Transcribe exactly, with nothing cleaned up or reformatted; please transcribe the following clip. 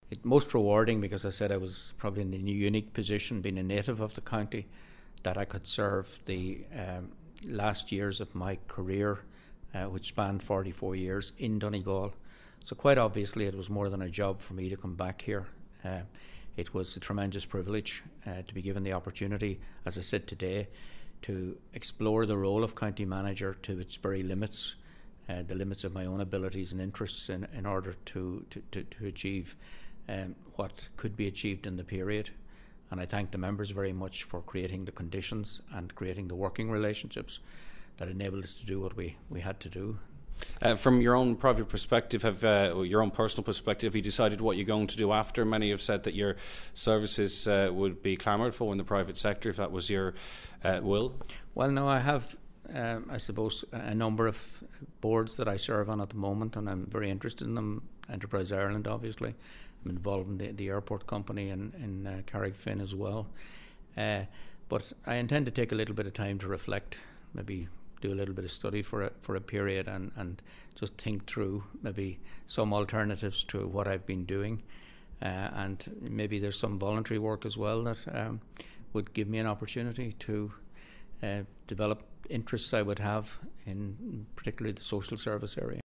it most rewarding because I said I was probably in a unique position, being a native of the county, that I could serve the um, last years of my career, uh, which spanned forty-four years, in Donegal. So quite obviously it was more than a job for me to come back here. Uh, it was a tremendous privilege uh, to be given the opportunity, as I said today, to explore the role of county manager to its very limits, uh, the limits of my own abilities and interests in, in order to, to, to, to achieve um, what could be achieved in the period. And I thank the members very much for creating the conditions and creating the working relationships that enabled us to do what we, we had to do. Uh, from your own private perspective, have uh, or your own personal perspective, have you decided what you're going to do after? Many have said that your services uh, would be clamoured for in the private sector if that was your uh, will. Well, no, I have, um, I suppose, a number of boards that I serve on at the moment, and I'm very interested in them. Enterprise Ireland, obviously. I'm involved in the, the airport company in, in uh, Carrickfinn as well. Uh, but I intend to take a little bit of time to reflect, maybe do a little bit of study for a, for a period and, and just think through maybe some alternatives to what I've been doing. Uh, and maybe there's some voluntary work as well that um, would give me an opportunity to uh, develop interests I would have in particularly the social service area.